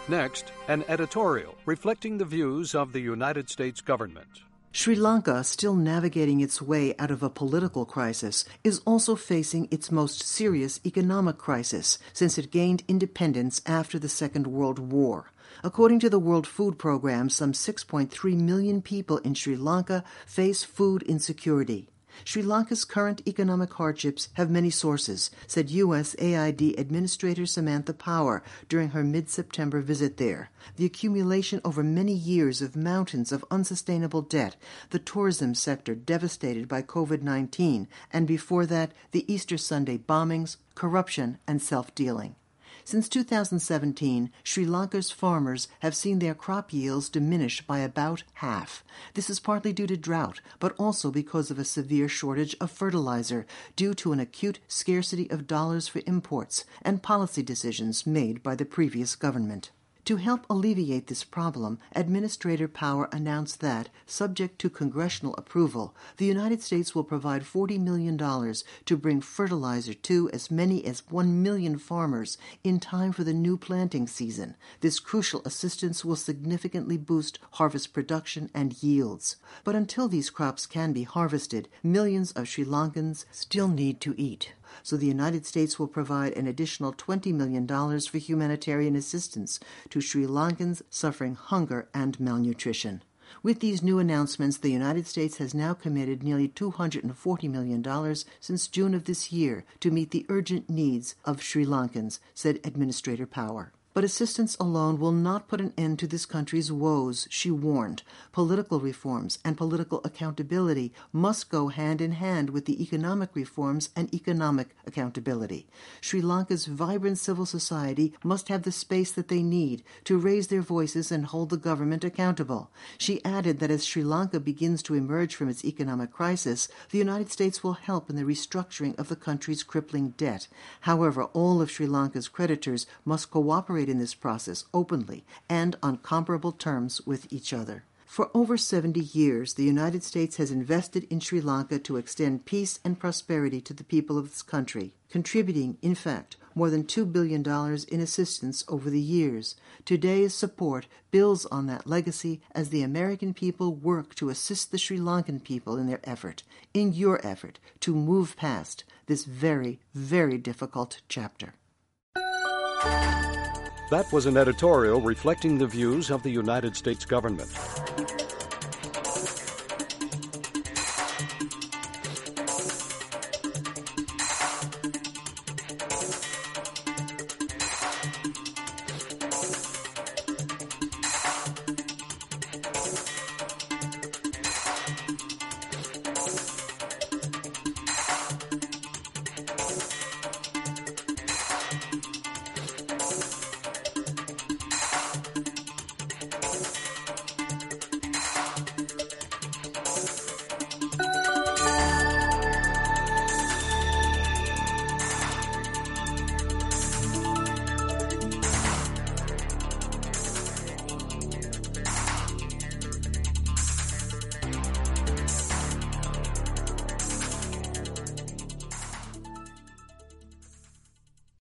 Next, an editorial reflecting the views of the United States government. Sri Lanka, still navigating its way out of a political crisis, is also facing its most serious economic crisis since it gained independence after the Second World War. According to the World Food Programme, some 6.3 million people in Sri Lanka face food insecurity. Sri Lanka's current economic hardships have many sources, said USAID Administrator Samantha Power during her mid-September visit there. The accumulation over many years of mountains of unsustainable debt, the tourism sector devastated by COVID-19, and before that, the Easter Sunday bombings, corruption, and self-dealing. Since 2017, Sri Lanka's farmers have seen their crop yields diminish by about half. This is partly due to drought, but also because of a severe shortage of fertilizer due to an acute scarcity of dollars for imports and policy decisions made by the previous government. To help alleviate this problem, Administrator Power announced that, subject to congressional approval, the United States will provide $40 million to bring fertilizer to as many as 1 million farmers in time for the new planting season. This crucial assistance will significantly boost harvest production and yields. But until these crops can be harvested, millions of Sri Lankans still need to eat. So the United States will provide an additional $20 million for humanitarian assistance to Sri Lankans suffering hunger and malnutrition. With these new announcements, the United States has now committed nearly $240 million since June of this year to meet the urgent needs of Sri Lankans, said Administrator Power. But assistance alone will not put an end to this country's woes, she warned. Political reforms and political accountability must go hand in hand with the economic reforms and economic accountability. Sri Lanka's vibrant civil society must have the space that they need to raise their voices and hold the government accountable. She added that as Sri Lanka begins to emerge from its economic crisis, the United States will help in the restructuring of the country's crippling debt. However, all of Sri Lanka's creditors must cooperate in this process openly and on comparable terms with each other. For over 70 years, the United States has invested in Sri Lanka to extend peace and prosperity to the people of this country, contributing, in fact, more than $2 billion in assistance over the years. Today's support builds on that legacy as the American people work to assist the Sri Lankan people in their effort, in your effort, to move past this very, very difficult chapter. That was an editorial reflecting the views of the United States government.